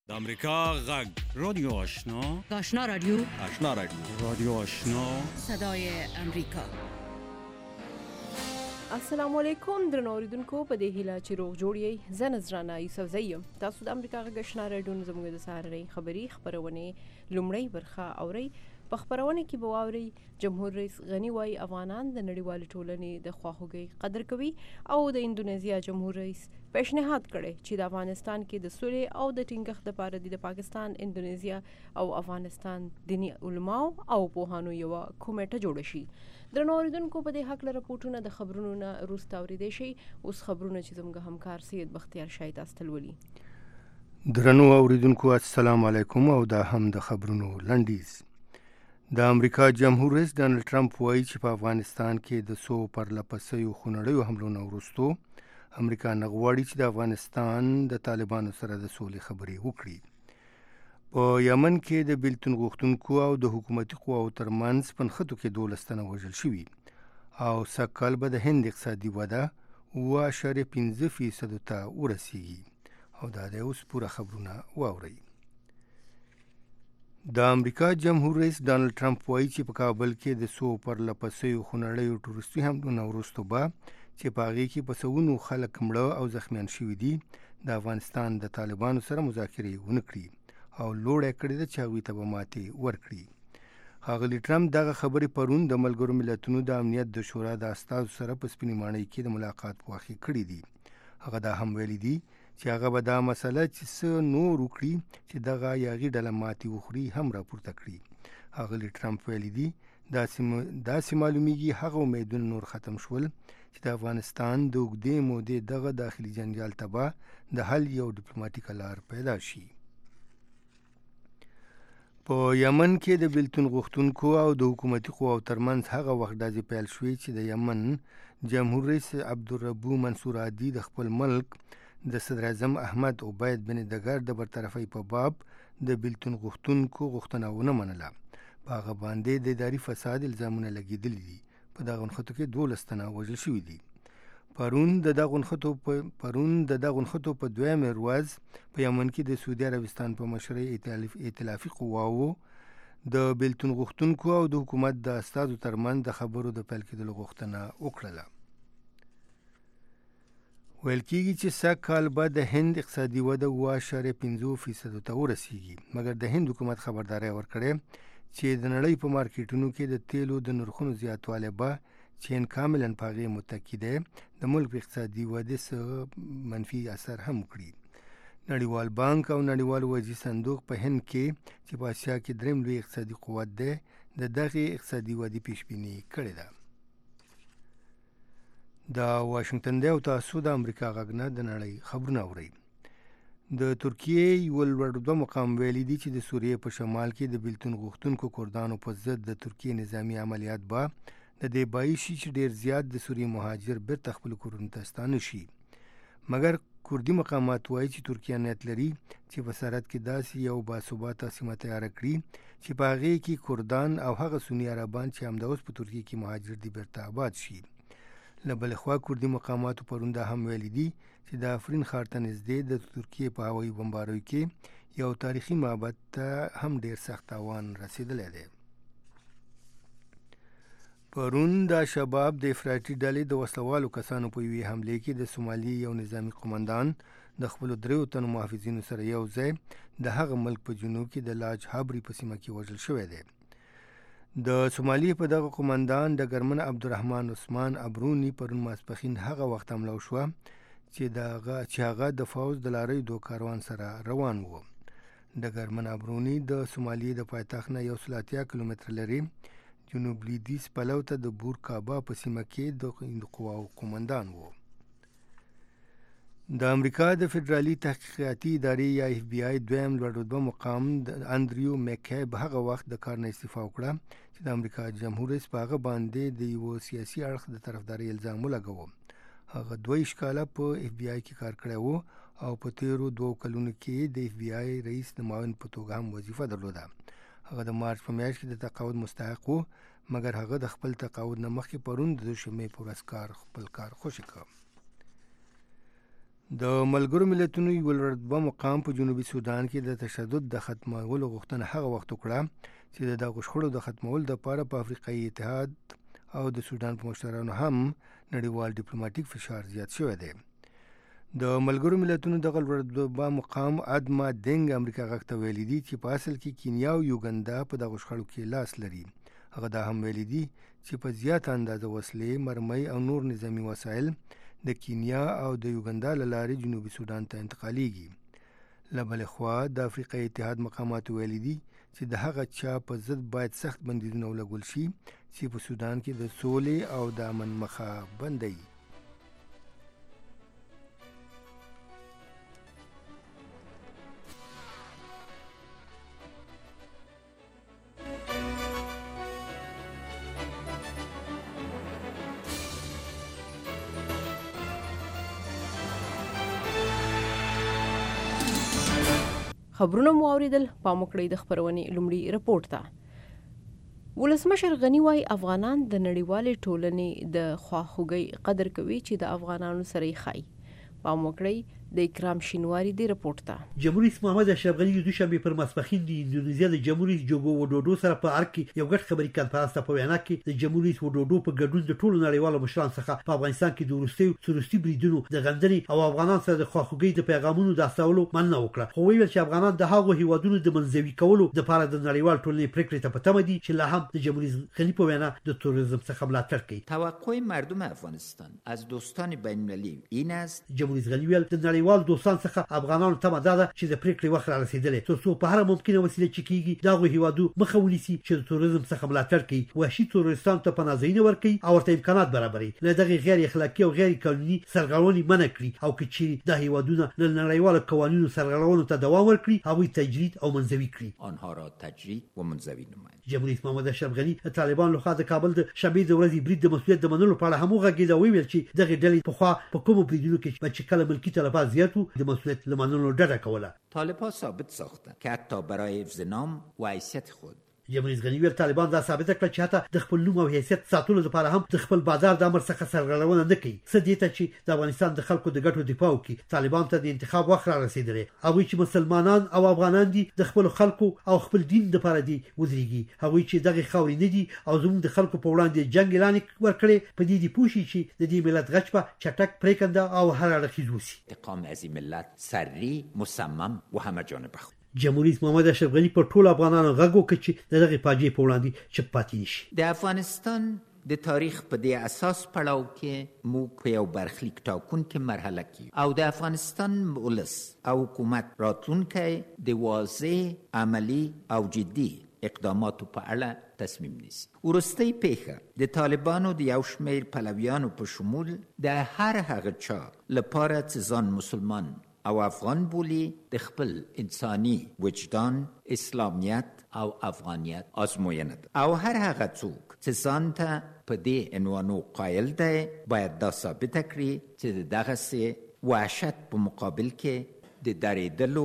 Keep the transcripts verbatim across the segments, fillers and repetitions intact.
د امریکا غږ رادیو آشنا آشنا رادیو آشنا رادیو رادیو آشنا صدای امریکا. السلام علیکم درنو اوریدونکو، په دې هیله چې روغ جوړ یې. زه نذرانه یوسف زیم. تاسو د امریکا غږ آشنا رادیو زموږ د سهارنۍ خبری خبرونه لومړی برخه اوري. په خبرونه کې به واوري جمهور رئیس غنی وايي افغانان د نړیوال ټولنې د خواخوږي قدر کوي او د اندونیزیا جمهور رئیس پیشنهاد کړي چې د افغانستان کې د سولې او د ټینګښت لپاره د پاکستان، اندونیزیا او افغانستان دینی علماو او پوهانو یو کمیټه جوړ شي. درنو اوریدونکو، په دې حق له راپورټونو د خبرونو نه وروسته اوریدئ شي. اوس خبرونه چې زموږ همکار سید بختیار شاه تاسو ته ولولي. درنو اوریدونکو، السلام علیکم او دا هم د خبرونو لنډیز. د امریکا جمهور رئیس ډانلډ ټرمپ وایي چې په افغانستان کې د څو پرلپسیو خونړیو حملو نه وروسته امریکا نه غواړي چې د افغانستان د طالبانو سره د سولې خبرې وکړي. په یمن کې د بیلتون غوښتونکو او د حکومتي قواو ترمنځ په نښتو کې دولس تنه وژل شوي او سږکال به د هند اقتصادي وده اوه اعشاریه پنځه فیصدو ته ورسیږي. او دا د اوس پوره خبرونه واورئ. د امریکا جمهور رئیس ډانلډ ټرمپ وایي چې په کابل کې د څو پرلپسیو خونړیو ټوریستي حملو نه وروسته به چې په هغې کې په سوونو خلک مړه او زخمیان شوي دي، د افغانستان د طالبانو سره مذاکرې ونه کړي او لوړه کړې ده چې هغوی ته به ماتې ورکړي. ښاغلي ټرمپ دغه خبرې پرون د ملګرو ملتونو د امنیت د شورا د استازو سره په سپینې ماڼۍ کې د ملاقات په وخت کې کړي دي. هغه دا هم ویلي دي چې هغه به دا مسله چې څه نور وکړي چې دغه یاغي ډله ماتې وخوري هم راپورته کړي. ښاغلي ټرمپ ویلي دي داسې معلومیږي هغه امیدونه نور ختم شول چې د افغانستان د اوږدې مودې دغه داخلي جنجال ته به د حل یو ډیپلوماټیکه لار پیدا شي. په یمن کې د بیلتون غوښتونکو او د حکومتي قواو ترمنځ هغه وخت ډزې پیل شوې چې د یمن جمهور رئیس عبدالربو منصور هادي د خپل ملک د صدر اعظم احمد عبید بن دګر د برطرفۍ په باب د بیلتون غوښتونکو غوښتنه ونه منله. په هغه باندې د اداري فساد الزامونه لګېدلي دي. په دغه نښتو کې دولس تنه وژل شوي دي. پرون د دغو نښتو په پرون د دغو نښتو په دویمې ورځ په یمن کې د سعودي عربستان په مشرۍ ائتلافي قواوو د بیلتون غوښتونکو او د حکومت د استازو ترمنځ د خبرو د پیل کېدلو غوښتنه وکړله. ویل کېږي چې سږ کال به د هند اقتصادي وده اوه اعشاریه پنځه فیصدو ته ورسیږي، مګر د هند حکومت خبرداری ورکړی چې د نړۍ په مارکیټونو کې د تیلو د نرخونو زیاتوالی به چین کاملا په هغې متکي دی د ملک په اقتصادي ودې څه منفي اثر هم وکړي. نړیوال بانک او نړیوال وجهي صندوق په هند کې چې په اسیا کې دریم لوی اقتصادي قوت دی د دغې اقتصادي ودې پیشبیني کړې ده. د واشنګټن دی او تاسو د امریکا غږ نه د نړۍ خبرونه اورئ. د ترکیې یو لوړ رتبه مقام ویلي دي چې د سوریې په شمال کې د بیلتون غوښتونکو کردانو په ضد د ترکیې نظامي عملیات به د دې باعث شي چې ډېر زیات د سوریې مهاجر بیرته خپلو کورونو ته ستانه شي. مګر کردي مقامات وایي چې ترکیه نیت لري چې په سرحد کې داسې یو باثباته سیمه تیاره کړي چې په هغې کې کردان او هغه سني عربان چې همدا اوس په ترکیې کې مهاجر دي بیرته آباد شي. له بلې خوا کردي مقاماتو پرون دا هم ویلي دي چې د افرین ښار ته نږدې د ترکیې په هوایي بمباریو کې یو تاریخي معبد ته هم ډېر سخت تاوان رسېدلی دی. پرون د شباب د افراطي ډلې د وسلوالو کسانو په یوې حملې کې د سومالي یو نظامي قمندان د خپلو دریو تنو محافظینو سره یو ځای د هغه ملک په جنوب کې د لاج حبري په سیمه کې وژل شوی دی. د سومالي په دغه قمندان ډګرمن عبدالرحمن عثمان ابروني پرون ماسپښین هغه وخت حمله وشوه چې دغه چې هغه د فوز د لاریو دو کاروان سره روان و. ډګرمن ابروني د سومالي د پایتخت نه یو سل اتیا کیلومتره لرې جنوب لویدیځ پلو ته د بور کابا په سیمه کې د قواو قمندان و. د امریکا د فدرالي تحقیقاتي ادارې یا اف بی آی دویم لوړ رتبه مقام د اندریو میکیب هغه وخت د کار نه استعفا وکړه چې د امریکا جمهور رئیس په هغه باندې د یوه سیاسي اړخ د طرفدارۍ الزام ولګاوه. هغه دوه ویشت کاله په اف بی آی کې کار کړی و او په تیرو دوو کلونو کې د اف بی آی رئیس د معاون په توګه هم وظیفه درلوده. هغه د مارچ په میاشت کې د تقاعد مستحق و، مګر هغه د خپل تقاعد نه مخکې پرون د دوشنبې په ورځ کار خپل کار خوشي کړ. د ملګرو ملتونو یو لوړ مقام په جنوبي سودان کې د تشدد د ختمولو غوښتنه هغه وخت وکړه چې د دغه شخړو د ختمولو لپاره په افریقایي اتحاد او د سودان په مشرانو هم نړیوال ډیپلوماټیک فشار زیات شوی دی. د ملګرو ملتونو دغه لوړ مقام ادما دنګ امریکا غږ ته ویلي دي چې په اصل کې کینیا او یوګندا په دغه شخړو کې لاس لري. هغه دا هم ویلي دي چې په زیاته اندازه وسلې، مرمۍ او نور نظامي وسایل د کینیا او د یوګندا له لارې جنوبي سودان ته انتقالیږي. له بلې خوا د افریقایي اتحاد مقاماتو ویلي دي چې د هغه چا په ضد باید سخت بندیزونه ولګول شي چې په سودان کې د سولې او د امن مخه بندوي. خبرونه مو اوریدل. پام وکړئ د خبرونې لومړی رپورټ ته. ولسمشر غنی وايي افغانان د نړیوالې ټولنې د خواخوږۍ قدر کوي چې د افغانانو سره یې ښایي. پام وکړئ د اکرام شینواری دی رپورټ ته. جمهور رئیس محمد اشرف غنی د دوشنبه پر ماسپښین د اندونیزیا د جمهور رئیس جوګو وډوډو سره په ارګ کې یو غټ خبري کانفرنس ته په وینا کې د جمهور رئیس وډوډو په ګډون د ټولو نړیوالو مشرانو څخه په افغانستان کې د روسي سروسي بریدونو د غندنې او افغانان سره د خواخوږۍ د پیغامونو د استولو مننه وکړه. خو ویل چې افغانان د هغو هیوادونو د منځوي کولو لپاره د نړیوال ټولنې پریکړې ته په تمه دي چې لا هم د جمهور رئیس غنی په وینا د توریزم څخه ملاتړ کوي. توقع مردم افغانستان از دوستان بین المللی این است. جمهور رئیس غنی ویل د نړیوال دوستان څخه افغانانو ته مدده چې د پریکړې وخت را رسیدلې ترڅو په هر ممکنه وسیله چې کیږي دا غو هیوادو مخه ونیسي چې د توریزم څخه ملاتړ کوي، وحشي تورستان ته پناهځایونه ورکړي او ورته امکانات برابري، له دغه غیر اخلاقی او غیر قانوني سرغړونې منع کړي او چې د هیوادونو له نړیوالو قوانینو سرغړونو ته دوام ورکړي هغوی تجرید او منزوي کړي. آنها را تجرید و منزوی نمایند. جمهور رئیس محمد اشرف غنی طالبان لخوا د کابل د شنبې د ورځې برید د مسؤلیت د منلو په اړه هم وغږېد او ویل چې دغه ډلې په خوا په کومو بریدونو کې چې کله ملکی تلفات زیات وو د مسؤلیت له منلو ډډه کوله. طالبان ثابت ساختند که حتی برای حفظ نام و حیثیت خود. جمهور رئیس غنی ویل طالبان دا ثابت کړ چې حتی د خپل نوم او حیثیت ساتلو لپاره هم د خپل بازار د امر څخه سرغړونه نه کوي. څه دې ته چې د افغانستان د خلکو د ګټو دفاع وکړي. طالبان ته د انتخاب وخت را رسیدلی هغوی چې مسلمانان او افغانان دي د خپل خلکو او خپل دین لپاره دي ودرېږي. هغوی چې دغه خاورې نه دي او زموږ د خلکو په وړاندې جنگ اعلان ورکړي په دې دي پوښي چې د دې ملت غچ په چټک پریکنده او هر اړخیز وسی. انتقام از این ملت سری مصمم و همه جانبه. جمهور رئیس محمد اشرف غنی پر ټول افغانانو غږ وکړ چې دغه فاجعه په وړاندې چپ پاتې نشي. د افغانستان د تاریخ په دې اساس پړاو کې موږ په یو برخلیک ټاکونکې مرحله کې او د افغانستان ولس او حکومت راتلونکی د واضح عملی او جدي اقداماتو په اړه تصمیم نیسي. وروستۍ پیښه د طالبانو د یو شمېر پلویانو په شمول د هر هغه چا لپاره چې ځان مسلمان او افغان بولی د خپل انساني وجدان، اسلامیت او افغانیت آزموینه ده او هر هغه څوک چې ځان ته په دې عنوانو قایل دی باید دا ثابت کړي چې د دغسې وحشت په مقابل کې د درېدلو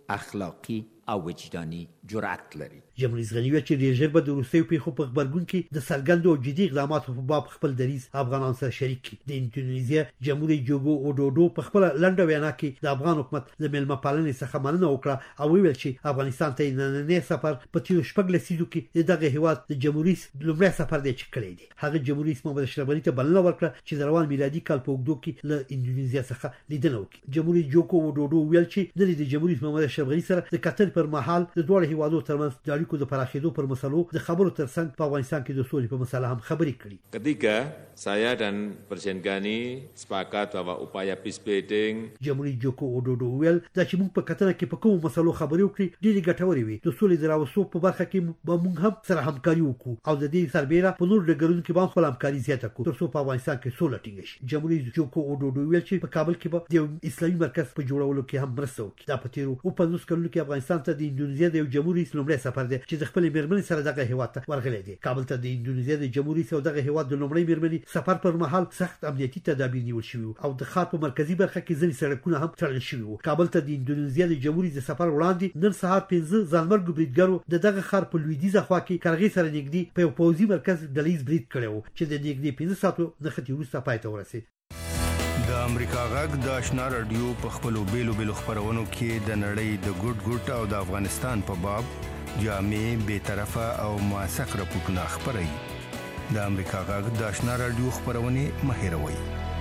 اخلاقي او وجداني جرأت لري. جمهور رئیس غنی ویل چې ډېر ژر به د وروستیو پیښو په غبرګون کې د څرګندو او جدي اقداماتو په باب خپل دریځ افغانانو سره شریک کړي. د اندونیزیا جمهور رئیس جوګو وډوډو په خپله لنډه وینا کې د افغان حکومت له میلمه پالنې څخه مننه وکړه او ویل چې افغانستان ته نننی سفر په تیرو شپږ لسیزو کې د دغه هېواد د جمهور رئیس لومړی سفر دی چې کړی دی. هغه جمهور رئیس محمد اشرف غني ته بلنه ورکړه چې د روان میلادي کال په اوږدو کې له اندونیزیا څخه لیدنه وکړي. جمهور رئیس جوګو وډوډو ویل چې نن د جمهور رئیس محمد اشرف غني سره د کتنې پر مهال د دواړو هېوادو ترمنځ د اړیکو د پراخېدو پر مسلو د خبرو ترڅنګ په افغانستان کې د سولې په مسله هم خبرې کړي. Ketiga, saya dan Presiden Ghani sepakat bahwa upaya peace building. جمهور رئیس جوکو وډوډو ویل دا چې موږ په کتنه کې په کومو مسلو خبرې وکړي ډېرې ګټورې وي. د سولې د راوستو په برخه کې به موږ هم سره همکاري وکړو او د دې سربېره په نورو ډګرونو کې به هم خپل همکاري زیاته کړو ترڅو په افغانستان کې سوله ټینګه شي. جمهور رئیس جوکو وډوډو ویل چې په کابل کې به د اسلامي مرکز په جوړولو کې هم مرسته وکړي. دا په تیرو اووه پنځوس کلونو کې افغانستان ته د اندونیزیا د یو جمهور رئیس لومړی سفر دی چې د خپلې مېرمنې سره دغه هېواد ته ورغلی دی. کابل ته د اندونیزیا د جمهور رئیس او دغه هېواد د لومړۍ مېرمنې سفر پر مهال سخت امنیتي تدابیر نیول شوي او د ښار په مرکزي برخه کې ځینې سړکونه هم تړل شوي وو. کابل ته د اندونیزیا د جمهور رئیس د سفر وړاندې نن سهار پنځه ځانمرګو بریدګرو د دغه ښار په لویدیځه خوا کې کرغې سره نږدې په یو پوځي مرکز ډلیز برید کړی و چې د نږدې پنځه ساعتو نښتې وروسته پای ته ورسېد. د امریکا غږ د آشنا رادیو په خپلو بیلو بیلو خبرونو کې د نړۍ د ګډ ګډ او د افغانستان په باب جامع بے طرفه او موثق راپورټونه خبري. د امریکا غږ د آشنا رادیو خبرونه مهیروي.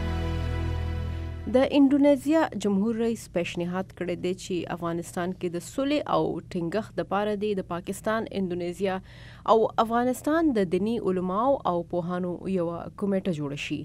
د انډونیزیا جمهور رئیس پیشنهاد کړی دی چې افغانستان کې د صلح او ټینګښت لپاره د پاکستان، انډونیزیا او افغانستان د دینی علماو او پوهانو یو کمیټه جوړ شي.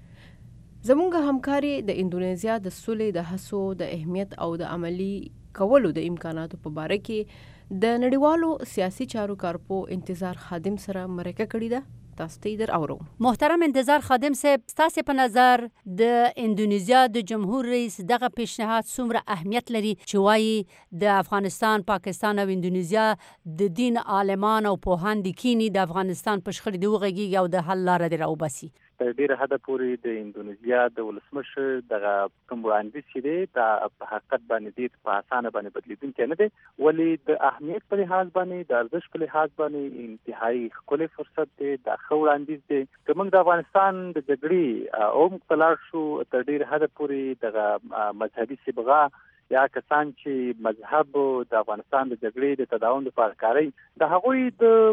زموږ همکاري د انډونیزیا د صلح د هڅو د اهمیت او د عملی کولو د امکاناتو په اړه کې د نړیوالو سیاسي چارو کارپو انتظار خادم سره مرکه کړې ده. تاسو ته در اورو. محترم انتظار خادم صاحب، تاسو په نظر د انډونیزیا د جمهور رئیس دغه پیشنهاد څومره اهمیت لري چې وایي د افغانستان، پاکستان او انډونیزیا د دین عالمان او پوهان د کینی د افغانستان په شخړې د وغږیږي او د حل لاره دی راوباسي؟ تر ډیره حده پورې د انډونیزیا د ولسمشر دغه کوم وړاندیز چې دی دا په حقیقت باندې دی په اسانه باندې بدلیدونکی نه دی، ولې د اهمیت په لحاظ باندې، د ارزښت په لحاظ باندې انتهایی ښکلی فرصت دی، دا ښه وړاندیز دی. که موږ د افغانستان د جګړې او موږ ته لاړ شو، تر ډیره حده پورې دغه مذهبي صبغه یا کسان چې مذهب د افغانستان د جګړې د تداوم لپاره کاروي، د هغوی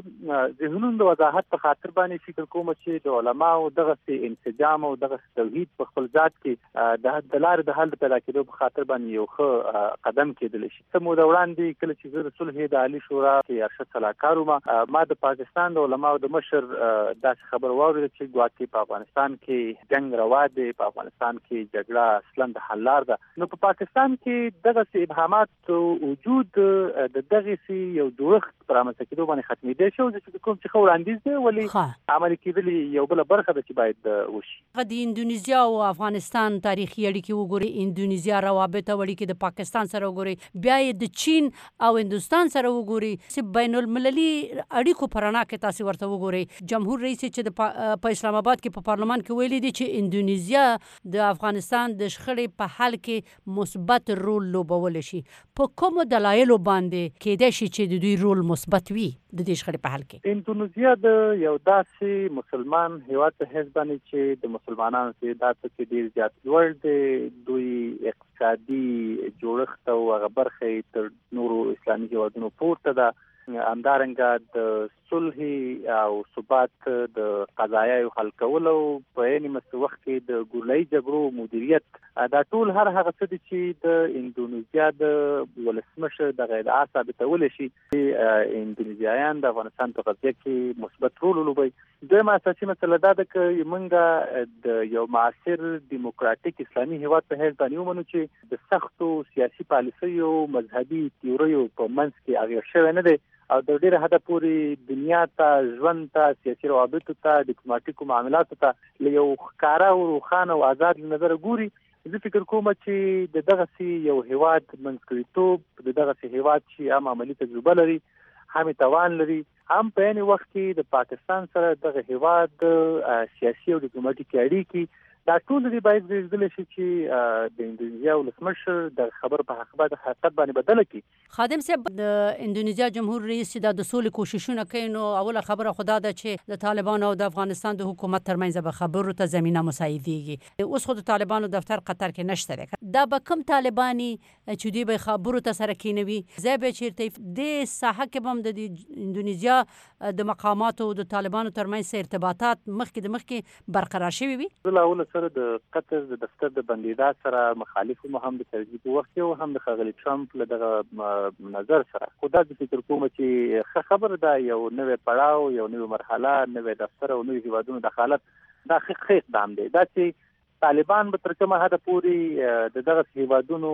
د ذهنونو د وضاحت په خاطر باندې فکر کوم چې د علماو دغه انسجام او دغه توحید په خپل ذات کې د لارې د حل پیدا کېدو په خاطر باندې یو ښه قدم کېدلی شي. څه موده وړاندې کله چې زه د صلح د عالي شورا کې ارشد سلاکار وم، ما د پاکستان د علماو د مشر داسې خبر واورېده چې ګواکې په افغانستان کې جنګ روا دی، په افغانستان کې جګړه اصلا د حل لار ده. نو په پاکستان کې دغه ابهامات وجود د دغه سي یو جوړښت پر رامنځته کېدو باندې ختمېدای شي، او چې کوم چې ښه وړاندیز دی ولې عملي کېدلي یو بله برخه ده چې باید وشي. د انډونیزیا او افغانستان تاریخي اړیکې وګورئ، انډونیزیا روابط او اړیکې د پاکستان سره وګورئ، بیا یې د چین او هندوستان سره وګورئ، چې بین المللي اړیکو په رڼا کې تاسو ورته وګورئ. جمهور رئیس چې په اسلام آباد کې په پارلمان کې ویلي دي چې انډونیزیا د افغانستان د شخړې په حل کې مثبت رول لوبولی شي. په کومو دلایلو باندې کېدای شي چې د دوی رول مثبت وي د دې شخړې په حل کې؟ انډونیزیا د یو داسې مسلمان هیواد په حیث باندې چې د مسلمانانو تعداد پکې ډېر زیات لوړ دی، دوی اقتصادي جوړښت او هغه برخه تر نورو اسلامي هیوادونو پورته ده. همدارنګه د صلح او ثبات د قضایاو حل کولو په عین وخت کې د ګولایي جګړو مدیریت، دا ټول هر هغه څه دي چې د انډونیزیا د ولسمشر د غیر ثابتولی شي چې انډونیزیایان د افغانستان په قضیه کې مثبت رول ولوبوي. دویمه اساسي مسله دا ده که موږ د یو معاصر دیموکراتیک اسلامي هیواد په حیث باندې ومنو چې د سختو سیاسي پالیسیو مذهبي تیوریو په منځ کې اغېز شوی نه دی، او د ډیره حده پورې دنیا ته، ژوند ته، سیاسي روابطو ته، ډیپلوماټیکو معاملاتو ته له یو ښکاره او روښانه او آزاد نظر ګوري. زه فکر کوم چې د دغسې یو هیواد منځګړیتوب، د دغسې هیواد چې هم عملي تجربه لري، هم توان لري، هم په عین وخت کې د پاکستان سره دغه هیواد سیاسي او ډیپلوماټیکي اړیکې، دا ټول دې باید ویل شي چې د انډونیزیا ولسمشر د خبر په حقیقت باندې بدله کړي. خادم صاحب، د انډونیزیا جمهور رئیس چې د سولې کوششونه کوي، نو اوله خبره خدا ده چې د طالبانو او د افغانستان د حکومت ترمنځ به خبرو ته زمینه مساعدېږي. اوس خو د طالبانو دفتر قطر کې نشته دی، دا به کوم طالباني چې دوی به خبرو ته سره کینوي؟ ځای به چېرته دې ساحه کې به هم د انډونیزیا د مقاماتو د طالبانو ترمنځ ارتباطات مخکې د مخکې برقرار شوي وي؟ سره د قطر د دفتر د بندیدات سره مخالف هم د ترجیح په وخت او هم د ښاغلي ټرمپ له دغه نظر سره، خو دا د فکر کوم چې ښه خبر ده، یو نوې پړاو، یو نوې مرحله، نوې دفتر او نوې هیوادونو دخالت، دا ښه اقدام دی. دا چې طالبان به تر کومه حده پورې د دغه هیوادونو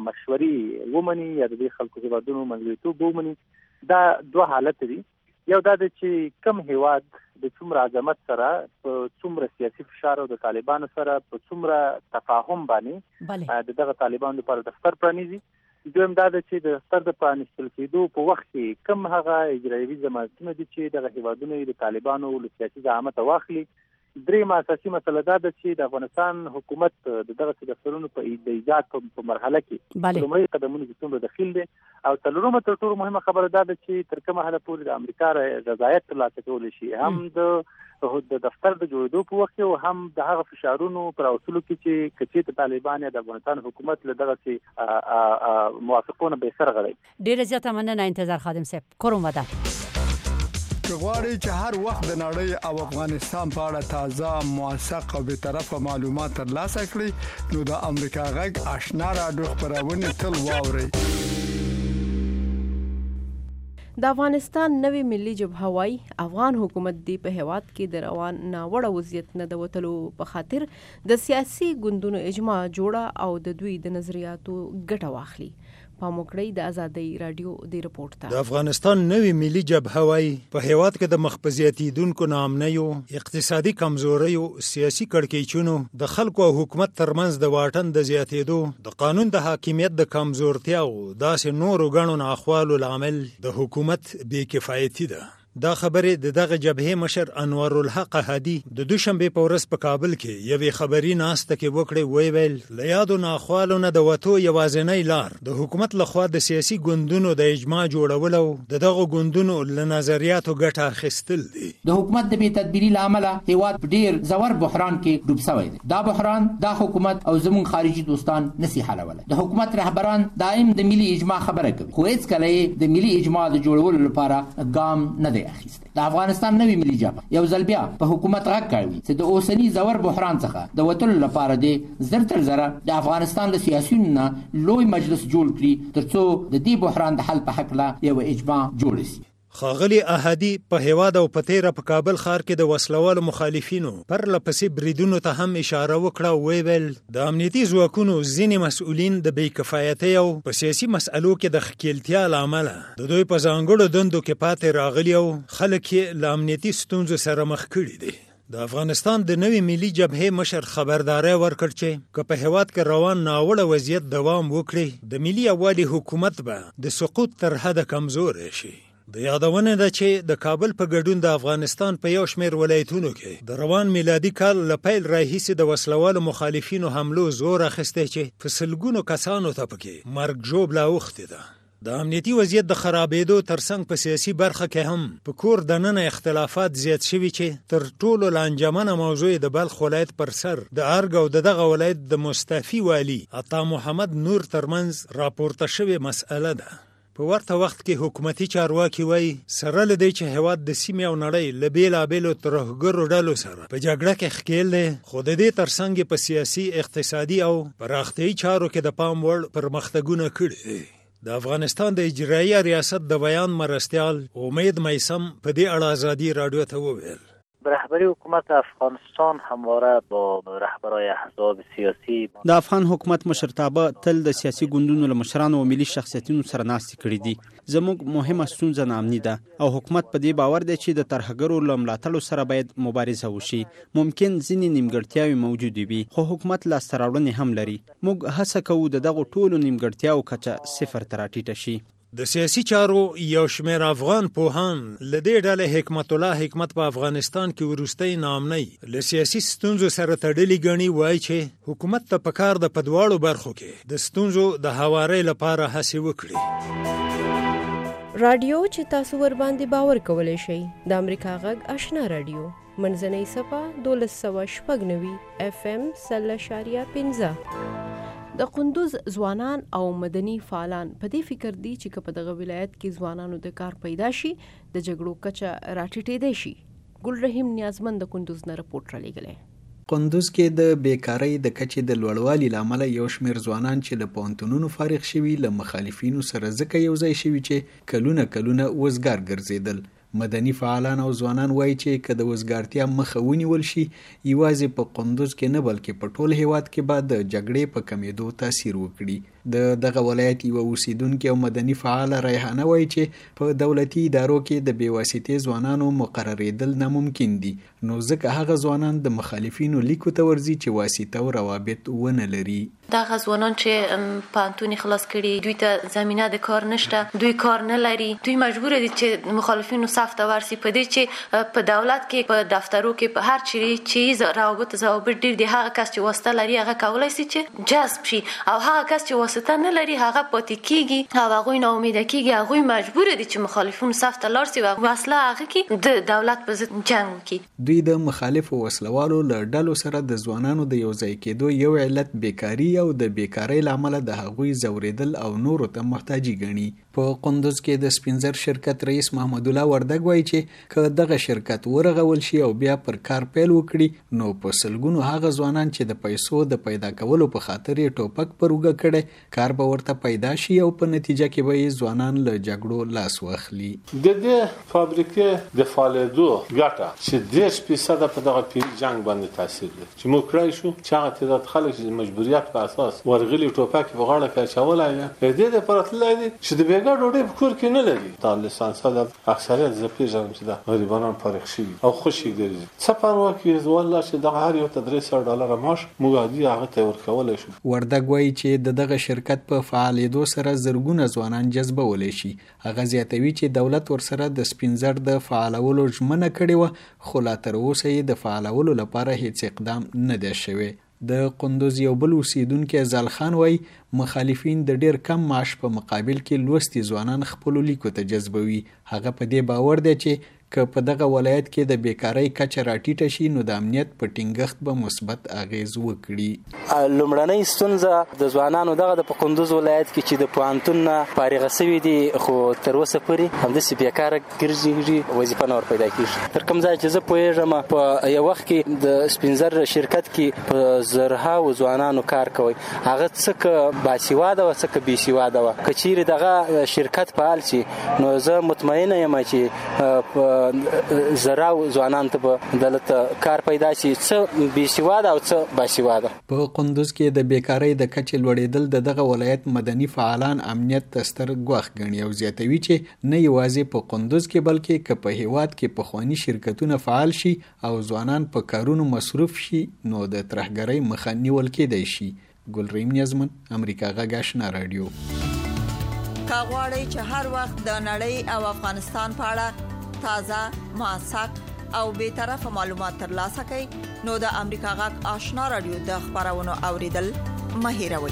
مشورې ومني یا د دې خلکو هیوادونو منځګړیتوب ومني، دا دوه حالت دي. یو دا دی چې کم هیواد د څومره عظمت سره، په څومره سیاسي فشار او د طالبانو سره په څومره تفاهم باندې د دغه طالبانو لپاره دفتر پرانیزي. دویم دا ده چې د دفتر د پرانیستل کېدو په وخت کې کم هغه اجرایوي ضمانتونه دي چې دغه هیوادونه د طالبانو له سیاسي زعامته واخلي درېیم اساسي مسله دا ده چې د افغانستان حکومت د دغه دفترونو په ایجاد په مرحله کې لومړی قدمونه چې څومره دخیل دي او څلورمه تر ټولو مهمه خبره دا ده چې تر کومه حده پورې د امریکا رضایت ترلاسه کولی شي هم د د دفتر د جوړېدو په وخت کې او هم د هغه فشارونو پر اوسلو کې چې کچې طالبان یا د افغانستان حکومت له دغه سي موافقونه به سره غړي. ډېر زیاته مننه انتظار خادم صاحب. کوم ودا غواړي چې هر وخت د نړۍ او افغانستان په اړه تازه موثق او به طرفه معلومات ترلاسه کړئ نو د امریکا غږ آشنا رادیو خبرونه تل واورئ. د افغانستان نوی ملي جبهه وايي افغان حکومت دی په هیواد کې د روان ناوړه وضعیت نه د وټلو په خاطر د سیاسي ګوندونو اجماع جوړه او د دوی د نظریاتو ګټه واخلي. پاموکړی د ازادي رادیو دی رپورت ته. د افغانستان نوی ملي جبهه وايي په هیواد کې د مخبزیاتیدونکو نامنیو اقتصادي کمزوریو سیاسي کړکېچونو د خلکو او حکومت ترمنځ د واټن د زیاتېدو د قانون د حاکمیت د کمزورتیا او داسې نورو غنو احوالو لامل د حکومت بې کفایتي ده. دا خبره د دغه جبهه مشر انور الحق هادي د دوشنبه په ورځ په کابل کې یوې خبري ناسته کې وکړې وی ویل له یادو ناخوالو نه د وټو یوازینۍ لار د حکومت لخوا د سیاسي ګوندونو د اجماع جوړول او دغه ګوندونو له نظریاتو ګټه اخیستل دي. د حکومت د بې تدبیري لامل هیواد په ډیر زور بحران کې ډوب شوی دی. دا بحران د حکومت او زموږ خارجي دوستان نسی حلول. د حکومت رهبران دائم د ملي اجماع خبره کوي خو هیڅ کله د ملي اجماع د جوړولو لپاره ګام نه دی اخیسته. د افغانستان نوی ملي جبهه یو ځل بیا په حکومت غږ کوي چې د اوسنی زور بحران څخه د وټلو لپاره دی زر تر زره د افغانستان له سیاسيونو نه لوی مجلس جوړ کړي ترڅو د دې بحران د حل په حق لا یو اجماع جوړ شي. خاغلی احادی په هواد او پتیره په کابل ښار کې د وسلوالو مخالفینو پر لپسې بریدونو ته هم اشاره وکړه او ویل د امنیتي ځواکونو ځینې مسؤلین د بې کفایتۍ او په سیاسي مسألو کې د ښکیلتیا له امله د دوی په ځانګړو دندو کې پاتې راغلي او خلک یې له امنیتي ستونزو سره مخ کړي دي. د افغانستان د نوې ملي جبهې مشر خبرداري ورکړ چې که په هواد کې روان ناوړه وضعیت دوام وکړي د ملي یووالي حکومت به د سقوط تر حده کمزور شي. د یادونه ده چې د کابل په ګډون د افغانستان په یو شمېر ولایتونو کې د روان میلادي کال له پیل راهیسې د وسلوالو مخالفینو حملو زور اخیستی چې په سلګونو کسانو ته پکې مرګ ژوبله اوښتې ده. د امنیتي وضعیت د خرابېدو ترڅنګ په سیاسي برخه کې هم په کور دننه اختلافات زیات شوي چې تر ټولو لانجمنه موضوع د بلخ ولایت پر سر د ارګ او د دغه ولایت د مستعفي والي عطا محمد نور ترمنځ راپورته شوې مسأله ده. په ورته وخت کې حکومتي چارواکي وایي سره له دې چې هیواد د سیمې او نړۍ له بېلابېلو ترهګرو ډلو سره په جګړه کې ښکېل دی خو د دې ترڅنګ په سیاسي اقتصادي او پراختیایي چارو کې د پام وړ پرمختګونه کړي دي. د افغانستان د اجرایي ریاست د بیان مرستیال امید میسم په دې اړه ازادي رادیو ته وویل رهبری حکومت افغانستان همواره با رهبرای احزاب سیاسی د افغان حکومت مشرتابه تل د سیاسي ګوندونو له مشرانو او ملي شخصیتونو سره ناستې کړې دي. زموږ مهمه ستونزه ناامني ده او حکومت په دې باور دی چې د ترهګرو له ملاتړو سره باید مبارزه وشي. ممکن ځینې نیمګړتیاوې موجودې وي خو حکومت لاسته راوړنې هم لري. موږ هڅه کوو د دغو ټولو نیمګړتیاوو کچه صفر ته راټیټه شي. د سیاسي چارو یو شمېر افغان پوهان له دې ډلې حکمت الله حکمت په افغانستان کې وروستی نامنۍ له سیاسي ستونزو سره تړلي ګڼي وایي چې حکومت ته پکار د په دواړو برخو کې د ستونزو د هوارۍ لپاره هڅې وکړي. رادیو چې تاسو ور باندې باور کولی شئ د امریکا غږ آشنا رادیو منځنۍ صفه دولس سوه شپږ نوي اف ام سل اشاریه پنځه. د قندوز ځوانان او مدني فعالان په دې فکر دي چې که په دغه ولایت کې ځوانانو د کار پیدا شي د جګړو کچه راټیټېدی شي. ګل رحیم نیازمند د قندوز نه رپورټ رالیږلی. قندوز کې د بیکارۍ د کچې د لوړوالي له امله یو شمېر ځوانان چې له پوهنتونونو فارغ شوي له مخالفینو سره ځکه یو ځای شوي چې کلونه کلونه وزګار ګرځېدل. مدني فعالان او ځوانان وایي چې که د وزګارتیا مخه ونیول شي یوازې په قندوز کې نه بلکې په ټول هیواد کې به د جګړې په کمیدو تاثیر وکړي. د دغه ولایت یوه اوسیدونکې او مدني فعاله ریحانه وایي چې په دولتي ادارو کې د بې واسطې ځوانانو مقررېدل ناممکن دي نو ځکه هغه ځوانان د مخالفینو لیکو ته ورځي چې واسطه او روابط ونه لري. دغه ځوانان چې پوهنتون خلاص کړي دوی ته زمینه د کار نشته، دوی کار نه لري، دوی مجبور دي چې مخالفینو صف ته ورسي په دې چې په دولت کې په دفترو کې په هر چیرې چې روابط ضوابط ډیر دي هغه کس چې واسطه لري هغه کولای شي چې جذب شي او هغه کس چې واسطه نه لري هغه پاتې کیږي او هغه نه امید کیږي هغه مجبور دي چې مخالفون صف ته لاړ شي او وسله هغه کې د دولت په ضد جنگ وکړي. دوی د مخالفو وسلوالو له ډلو سره د ځوانانو د یو ځای کېدو یو علت بیکاری او د بیکاری لامل د هغوی زوریدل او نورو ته محتاجي ګڼي. په قندوز کې د سپینزر شرکت رئیس محمد الله وردګ وایي چې که دغه شرکت ورغول شي او بیا پر کار پیل وکړي نو په سلګونو هغه ځوانان چې د پیسو د پیدا کولو په خاطر یې ټوپک پر اوږه کړی کار به ورته پیدا شي او په نتیجه کې به یې ځوانان له جګړو لاس واخلي. د دې فابریکې د فعالیدو ګټه چې دېرش فیصده په دغه جنګ باندې تاثیر لري چې موږ کړی شو چې هغه تعداد خلک چې مجبوریت په اساس ورغلي ټوپک په غاړه کې اچولی دی د دې دپاره تللی دی چې د بېګا ډوډۍ په کور کې نه لري. دا لیسانسه د اکثریت زه پېژنم چې د غریبانان فارغ شوي او خوشي ګرځي څه پروا کوي والله چې دغه هر یو ته درې سوه ډالره معاش موږ عادي هغه ته ورکولی شو. وردګ وایي چې د دغه شرکت په فعالېدو سره زرګونه ځوانان جذبولی شي. هغه زیاتوي چې دولت ورسره د سپینزر د فعالولو ژمنه کړې وه خو لا تر اوسه یې د فعالولو لپاره هیڅ اقدام نه دی شوی. د قندوز یو بل اوسیدونکی زال خان وایي مخالفین د ډیر کم معاش په مقابل کې لوستي ځوانان خپلو لیکو ته جذبوي. هغه په دې باور دی چې که په دغه ولایت کې د بیکاری کچه راټیټه شي نو د امنیت په ټینګښت به مثبت اغیز وکړي. لومړنۍ ستونزه د ځوانانو دغه د قندوز ولایت کې چې د پوهنتون نه فارغه شوي دي خو تر اوسه پورې همداسې بیکاره ګرځي وظیفه نه ور پیدا کېږي. تر کوم ځای چې زه پوهېږم په یو وخت کې د سپینزر شرکت کې په زرهاو ځوانانو کار کوي هغه څه که باسواده وه څه که بېسواده وه. که چیرې دغه شرکت فعال شي نو زه مطمئنه یم چې زراو ځوانان ته به دلته کار پیدا شي څه بېسواده او څه باسواده. په قندوز کې د بیکاری د کچې لوړېدل د دغه ولایت مدني فعالان امنیت ته ستر ګواښ ګڼي او زیاتوي چې نه یوازې په قندوز کې بلکې که په هیواد کې پخواني شرکتونه فعال شي او ځوانان په کارونو مصروف شي نو د ترهګرۍ مخه نیول کېدی شي. ګلریم نیازمن امریکا غږ آشنا راډیو. که غواړئ چې هر وخت د نړۍ او افغانستان په اړه تازه موثق او بیطرفه معلومات ترلاسه کړئ نو د امریکا غږ آشنا رادیو د خبرونو اوریدل مه هیروئ.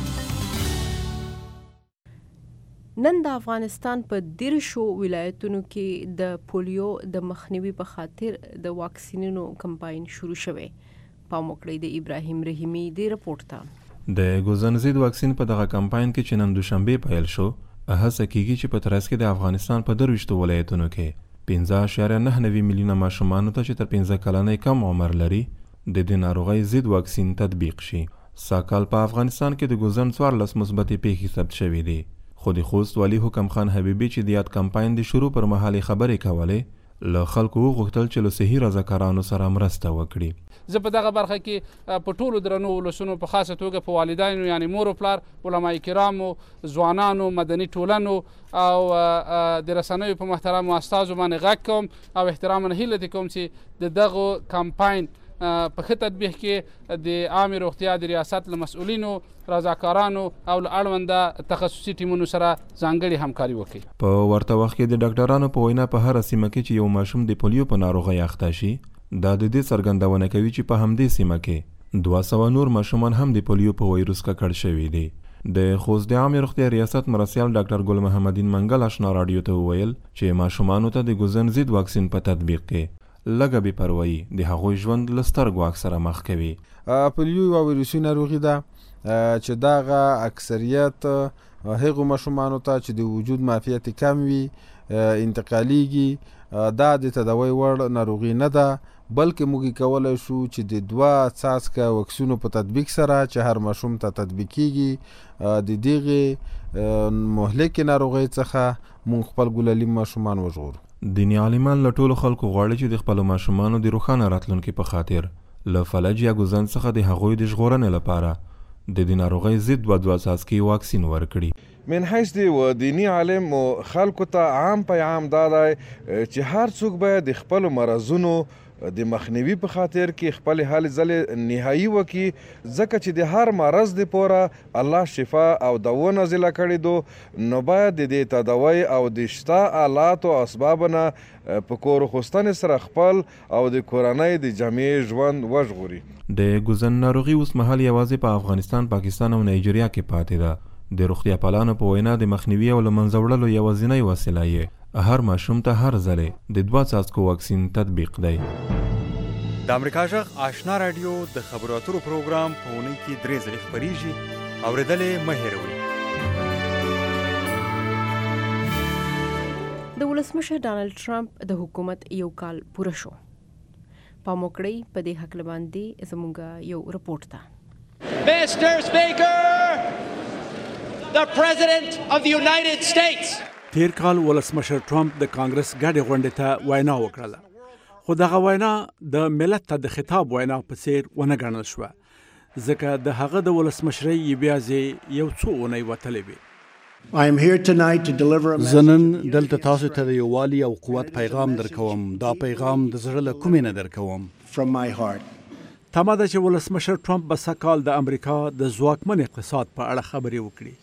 نن د افغانستان په دیرشو ولایتونو کې د پولیو د مخنیوي په خاطر د واکسینونو کمپاین شروع شوی. پام وکړئ د ابراهیم رحیمی دی رپورټ ته. د ګوزنزید واکسین په دغه کمپاین کې چې نن دوشنبه پیل شو هڅه کیږي چې په ترڅ کې د افغانستان په درویشتو ولایتونو کې پنځه اعشاریه نهه نوي میلیونه ماشومانو ته چې تر پنځه کلنۍ کم عمر لري د دې ناروغۍ ضد واکسین تطبیق شي. ساکال په افغانستان کې د ګوزن څوارلس مثبتې پیښې ثبت شوې دي خو د خوست والي حکم خان حبیبي چې د یاد کمپاین د شروع پر مهال خبرې کولې له خلکو وغوښتل چې له صحي رضاکارانو سره مرسته وکړي. زه په دغه برخه کې په ټولو درنو ولسونو په خاصه توګه په والدینو یعنی مور او پلار علماء کرامو ځوانانو مدني ټولنو او د رسنیو په محترمو استادو باندې غږ کوم او احترام نه هیله کوم چې د دغه کمپاین په ښه تطبیق کې د عامه روغتیا د ریاست له مسؤلینو رضاکارانو او له اړونده تخصصي ټیمونو سره ځانګړې همکاري وکړي. په ورته وخت کې د ډاکټرانو په وینا په هر سیمه کې چې یو ماشوم د پولیو په ناروغۍ اخته شي دا د دې څرګندونه کوي چې په همدې سیمه کې دوه سوه نور ماشومان هم د پولیو په وایروس ککړ شوي دي. د خوست د عامه روغتیا ریاست مرستیال ډاکټر ګل محمدین منګل آشنا راډیو ته وویل چې ماشومانو ته د ګوزن ضد واکسین په تطبیق کې لږه بې پروایي د هغوی ژوند له ستر ګواښ سره مخ کوي. پولیو یوه ویروسي ناروغي ده چې دغه اکثریت هغو ماشومانو ته چې د وجود معافیت کم وي انتقالیږي دا د تداوی وړ ناروغي نه ده بلکې موږ کولی شو چې د دوه څاڅکه واکسینو په تطبیق سره چې هر ماشوم ته تطبیق کیږي د دغې مهلکې ناروغۍ څخه موږ خپل ګلالي ماشومان وژغورو. دیني عالمان له ټولو خلکو غواړي چې د خپلو ماشومانو د روښانه راتلونکي په خاطر له فلج یا ګوزن څخه د هغوی د ژغورنې لپاره د دې ناروغۍ ضد دوه دوه څاڅکي واکسین ورکړي. من حیث دی و دینی عالم و خلکو ته عام پیغام دا دی چې هر څوک باید د خپلو مرضونو د مخنیوي په خاطر کې خپل حال ځلې نهایي وکي ځکه چې د هر مرض د پوره الله شفا او دوا نازله کړي دو نو باید د دې تداوی او د شتا آلات او اسبابونه په کور خوستنې سره خپل او د کورنۍ د جمعي ژوند وژغوري. د ګوزن ناروغي اوس مهال یوازې په افغانستان، پاکستان او نایجیریا کې پاتې ده. د روغتیا پالانو په وینا د مخنیوي او له منځه وړلو یوازینۍ وسیله یې هر ماشوم ته هر ځلې د دوه څاڅکو واکسین تطبیق دی. د امریکا غږ آشنا رادیو د خبرو اترو پروګرام په اونۍ کې درې ځلې خپریږي، اورېدلې مه هېروئ. د ولسمشر ډانلډ ټرمپ د حکومت یو کال پوره شو. پام وکړئ په دې هکله باندې زموږ یو رپورټ ته. Mister Speaker, the President of the United States. تیر کال ولسمشر ټرمپ د کانګرس ګډې غونډې ته وینا وکړه، خو دغه وینا د ملت ته د خطاب وینا په څیر ونه ګڼل شوه، ځکه د هغه د ولسمشرۍ یوازې یو څو اونۍ وتلې وې. زه نن دلته تاسو ته د یووالي او قوت پیغام درکوم. دا پیغام د زړه له کومې نه درکوم. تمه ده چې ولسمشر ټرمپ به سږ د امریکا د ځواکمن اقتصاد په اړه خبرې وکړي.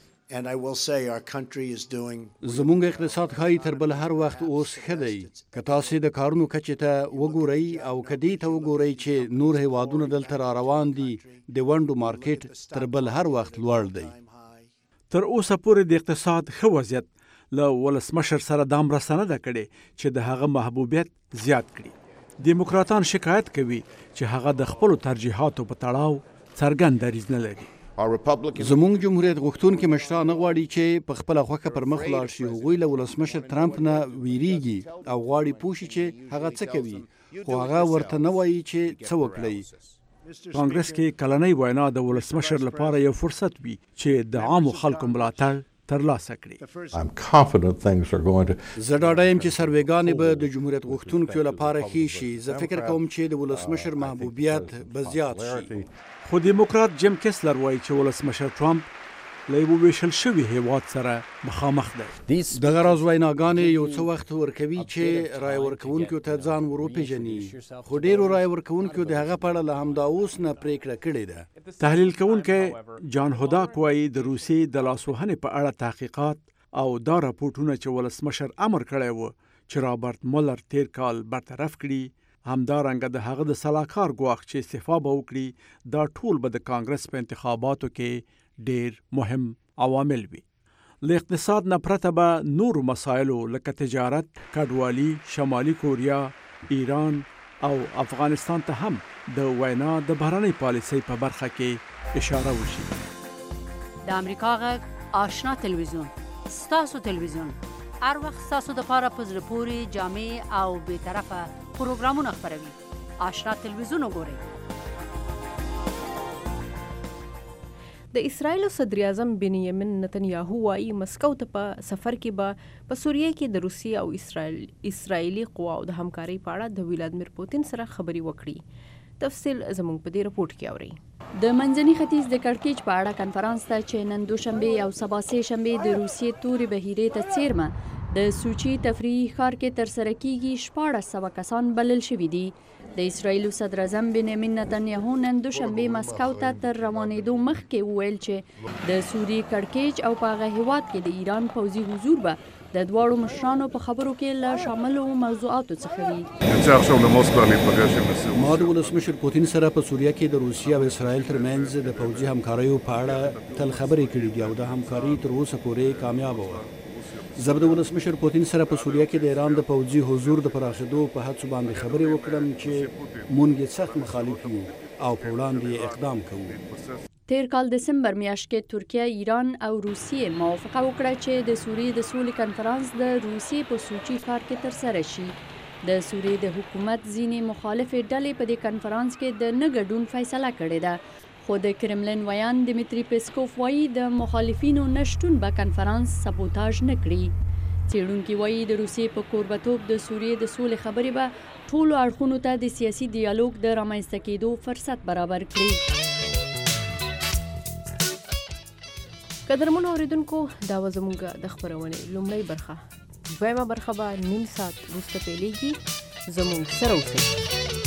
زموږ اقتصاد ښایي تر بل هر وخت اوس ښه دی. که تاسې د کارونو کچې ته وګورئ او که دې ته وګورئ چې نور هیوادونه دلته را روان دي، د ونډو مارکیټ تر بل هر وخت لوړ دی. تر اوسه پورې د اقتصاد ښه وضعیت له ولسمشر سره دا مرسته نه ده کړې چې د هغه محبوبیت زیات کړي. دیموکراتان شکایت کوي چې هغه د خپلو ترجیحاتو په تړاو څرګند دریځ نه لري. زموږ جمهوریت غوښتونکي مشران نه غواړي چې په خپله خوښه پر مخ لاړ شي. هغوی له ولسمشر ټرمپ نه ویریږي او غواړي پوه شي چې هغه څه کوي، خو هغه ورته نه وایي چې څه وکړئ. کانګرس کې کلنۍ وینا د ولسمشر لپاره یو فرصت وي چې د عامو خلکو ملاتړ ترلاسه کړي. زه ډاډه یم چې سروېګانې به د جمهوریت غوښتونکو لپاره ښې شي. زه فکر کوم چې د ولسمشر محبوبیت به زیات شي. خو دیموکرات جیم کیسلر وایي چې ولسمشر ټرمپ له یو ویشل شوي هیواد سره مخامخ دی. دغه راز ویناګانې یو څه وخت ورکوي چې رای ورکوونکو ته ځان وروپېژني، خو ډېرو رای ورکوونکو د هغه په اړه له همدا اوس نه پرېکړه کړې ده. تحلیل کوونکی جان هوداک وایي د روسیې د لاسوهنې په اړه تحقیقات او دا راپورټونه چې ولسمشر امر کړی و چې رابرټ مولر تیر کال برطرف کړي، همدارنګه د هغه د سلاکار ګواښ چې استعفا به وکړي، دا ټول به د کانګرس په انتخاباتو کې ډیر مهم عوامل وي. له اقتصاد نه پرته به نورو مسایلو لکه تجارت، کډوالي، شمالي کوریا، ایران او افغانستان ته هم د وینا د بهرنۍ پالیسۍ په برخه کې اشاره وشي. د امریکا غږ آشنا تلویزیون، ستاسو تلویزیون، هر وخت ستاسو دپاره په زړه پورې جامع او بېطرفه پروګرامونه خپروي. آشنا تلویزیون وګورئ. د اسرائیل صدر اعظم بنیامین نتنیاهو وايي مسکو ته په سفر کې به په سوریه کې د روسي او اسرائیل اسرائیلي قواو د همکارۍ په اړه د ولادمیر پوتین سره خبرې وکړي. تفصیل زموږ په دې رپورټ کې اورئ. د منځني ختیځ د کړکېچ په اړه کنفرانس ته چې نن دوشنبه او سبا سه شنبه د روسیې تورې بهیرې ته څیرمه د سوچي تفریحي ښار کې ترسره کیږي شپاړس سوه کسان بلل شوي دي. د اسرائیل صدر اعظم بنیامین نتنیاهو نن دوشنبه مسکو ته تر روانېدو مخکې وویل چې د سوریې کړکېچ او په هغه هیواد کې د ایران پوځي حضور به د دواړو مشرانو په خبرو کې له شاملو موضوعاتو څخه وي. ما د ولسمشر پوتین سره په سوریه کې د روسیې او اسرائیل ترمنځ د پوځي همکاریو په اړه تل خبرې کړې دي او د همکاري تر اوسه پورې کامیابه وه. زه به د ولسمشر پوتین سره په سوریه کې د ایران د پوځي حضور د پراخېدو په هڅو باندې خبرې وکړم چې مونږ یې سخت مخالف یو او په وړاندې یې اقدام کوو. تیر کال دسمبر میاشت کې ترکیه، ایران او روسیې موافقه وکړه چې د سوریې د سولې کنفرانس د روسیې په سوچي ښار کې ترسره شي. د سوریې د حکومت ځینې مخالفې ډلې په دې کنفرانس کې د نه ګډون فیصله کړې ده، خو د کرملن ویان دمیتری پیسکوف وایي د مخالفینو نشتون به کنفرانس سبوتاژ نه کړي. څېړونکي وایي د روسیې په کوربتوب د سوریې د سولې خبرې به ټولو اړخونو ته د سیاسي ډیالوګ د رامنځته کېدو فرصت برابر کړي. قدرمنو اوریدونکو، دا و زموږ د خپرونې لومړۍ برخه. دویمه برخه به نیم ساعت وروسته پیلېږي. زموږ سره اوسئ.